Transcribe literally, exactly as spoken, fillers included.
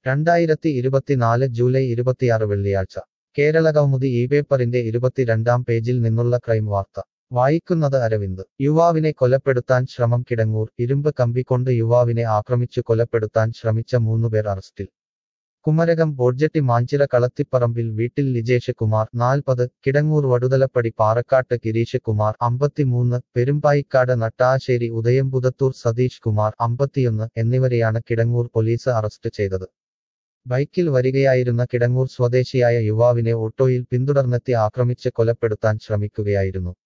രണ്ടായിരത്തി ഇരുപത്തിനാല് ജൂലൈ ഇരുപത്തിയാറ് വെള്ളിയാഴ്ച കേരള കൗമുദി ഈ പേപ്പറിന്റെ ഇരുപത്തിരണ്ടാം പേജിൽ നിന്നുള്ള ക്രൈം വാർത്ത വായിക്കുന്നത് അരവിന്ദ് യുവാവിനെ കൊലപ്പെടുത്താൻ ശ്രമം കിടങ്ങൂർ ഇരുമ്പ് കമ്പി കൊണ്ട് യുവാവിനെ ആക്രമിച്ചു കൊലപ്പെടുത്താൻ ശ്രമിച്ച മൂന്നുപേർ അറസ്റ്റിൽ കുമരകം ബോഡ്ജറ്റി മാഞ്ചിറ കളത്തിപ്പറമ്പിൽ വീട്ടിൽ ലിജേഷ് കുമാർ നാൽപ്പത് കിടങ്ങൂർ വടുതലപ്പടി പാറക്കാട്ട് ഗിരീഷ് കുമാർ അമ്പത്തിമൂന്ന് പെരുമ്പായിക്കാട് നട്ടാശ്ശേരി ഉദയംപുതത്തൂർ സതീഷ് കുമാർ അമ്പത്തിയൊന്ന് എന്നിവരെയാണ് കിടങ്ങൂർ പോലീസ് അറസ്റ്റ് ചെയ്തത് ബൈക്കിൽ വരികയായിരുന്ന കിടങ്ങൂർ സ്വദേശിയായ യുവാവിനെ ഓട്ടോയിൽ പിന്തുടർന്നെത്തി ആക്രമിച്ച് കൊലപ്പെടുത്താൻ ശ്രമിക്കുകയായിരുന്നു